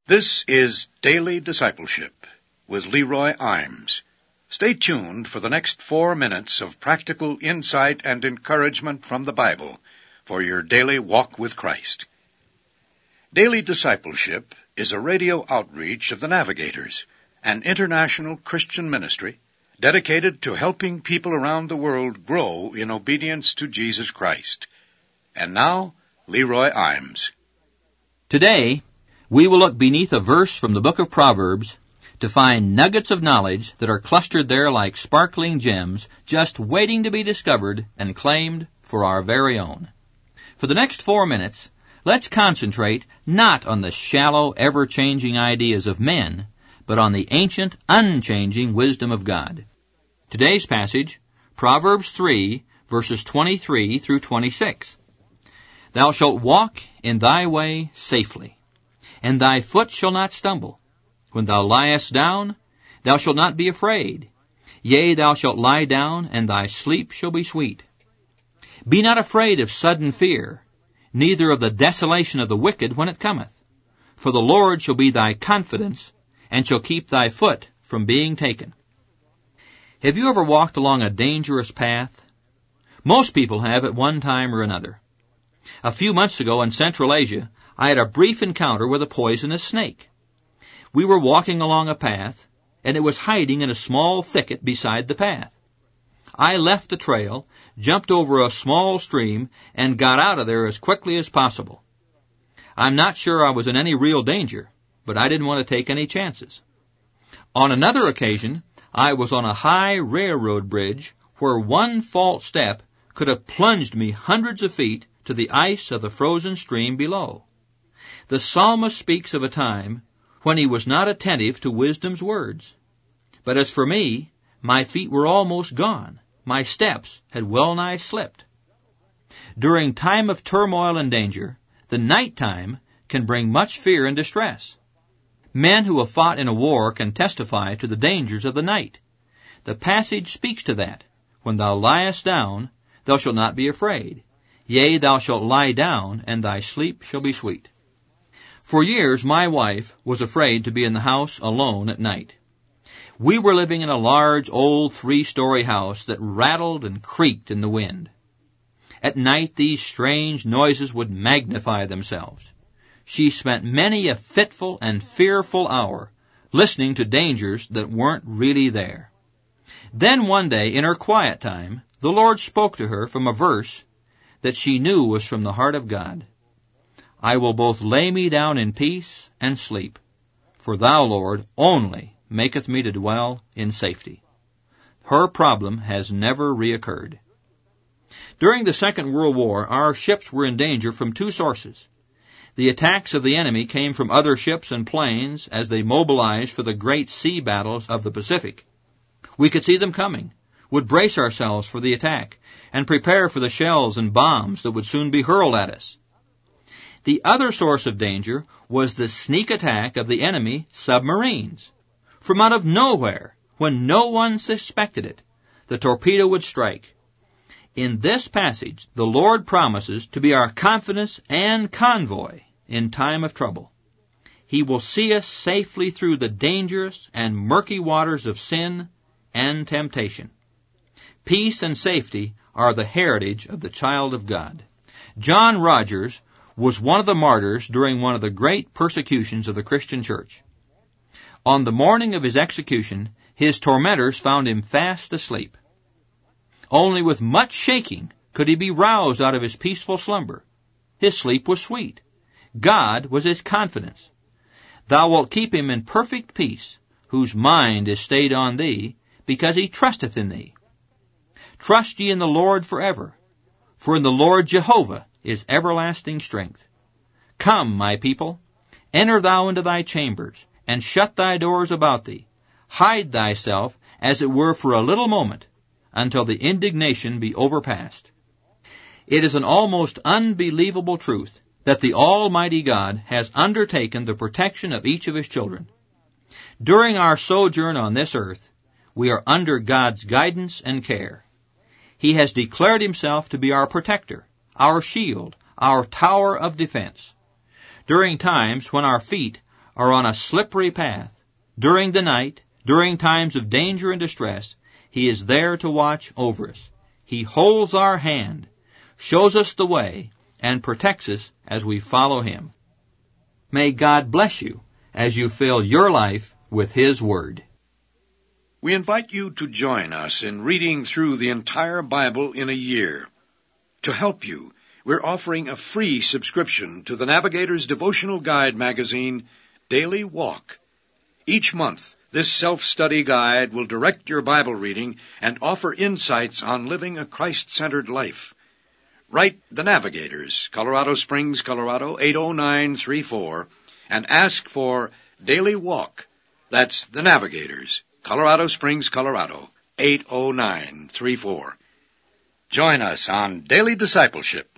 This is Daily Discipleship with Leroy Imes. Stay tuned for the next 4 minutes of practical insight and encouragement from the Bible for your daily walk with Christ. Daily Discipleship is a radio outreach of the Navigators, an international Christian ministry dedicated to helping people around the world grow in obedience to Jesus Christ. And now, Leroy Imes. Today, we will look beneath a verse from the book of Proverbs to find nuggets of knowledge that are clustered there like sparkling gems, just waiting to be discovered and claimed for our very own. For the next 4 minutes, let's concentrate not on the shallow, ever-changing ideas of men, but on the ancient, unchanging wisdom of God. Today's passage, Proverbs 3, verses 23 through 26. Thou shalt walk in thy way safely, and thy foot shall not stumble. When thou liest down, thou shalt not be afraid. Yea, thou shalt lie down, and thy sleep shall be sweet. Be not afraid of sudden fear, neither of the desolation of the wicked when it cometh. For the Lord shall be thy confidence, and shall keep thy foot from being taken. Have you ever walked along a dangerous path? Most people have at one time or another. A few months ago in Central Asia, I had a brief encounter with a poisonous snake. We were walking along a path, and it was hiding in a small thicket beside the path. I left the trail, jumped over a small stream, and got out of there as quickly as possible. I'm not sure I was in any real danger, but I didn't want to take any chances. On another occasion, I was on a high railroad bridge where one false step could have plunged me hundreds of feet to the ice of the frozen stream below. The psalmist speaks of a time when he was not attentive to wisdom's words. But as for me, my feet were almost gone. My steps had well nigh slipped. During time of turmoil and danger, the nighttime can bring much fear and distress. Men who have fought in a war can testify to the dangers of the night. The passage speaks to that. When thou liest down, thou shalt not be afraid. Yea, thou shalt lie down, and thy sleep shall be sweet. For years, my wife was afraid to be in the house alone at night. We were living in a large, old 3-story house that rattled and creaked in the wind. At night, these strange noises would magnify themselves. She spent many a fitful and fearful hour listening to dangers that weren't really there. Then one day, in her quiet time, the Lord spoke to her from a verse that she knew was from the heart of God. I will both lay me down in peace and sleep, for thou, Lord, only maketh me to dwell in safety. Her problem has never reoccurred. During the Second World War, our ships were in danger from 2 sources. The attacks of the enemy came from other ships and planes as they mobilized for the great sea battles of the Pacific. We could see them coming, would brace ourselves for the attack, and prepare for the shells and bombs that would soon be hurled at us. The other source of danger was the sneak attack of the enemy submarines. From out of nowhere, when no one suspected it, the torpedo would strike. In this passage, the Lord promises to be our confidence and convoy in time of trouble. He will see us safely through the dangerous and murky waters of sin and temptation. Peace and safety are the heritage of the child of God. John Rogers was one of the martyrs during one of the great persecutions of the Christian church. On the morning of his execution, his tormentors found him fast asleep. Only with much shaking could he be roused out of his peaceful slumber. His sleep was sweet. God was his confidence. Thou wilt keep him in perfect peace, whose mind is stayed on thee, because he trusteth in thee. Trust ye in the Lord forever, for in the Lord Jehovah is everlasting strength. Come, my people, enter thou into thy chambers, and shut thy doors about thee. Hide thyself, as it were for a little moment, until the indignation be overpast. It is an almost unbelievable truth that the Almighty God has undertaken the protection of each of his children. During our sojourn on this earth, we are under God's guidance and care. He has declared himself to be our protector, our shield, our tower of defense. During times when our feet are on a slippery path, during the night, during times of danger and distress, He is there to watch over us. He holds our hand, shows us the way, and protects us as we follow Him. May God bless you as you fill your life with His Word. We invite you to join us in reading through the entire Bible in a year. To help you, we're offering a free subscription to the Navigator's devotional guide magazine, Daily Walk. Each month, this self-study guide will direct your Bible reading and offer insights on living a Christ-centered life. Write The Navigators, Colorado Springs, Colorado 80934, and ask for Daily Walk. That's The Navigators, Colorado Springs, Colorado 80934. Join us on Daily Discipleship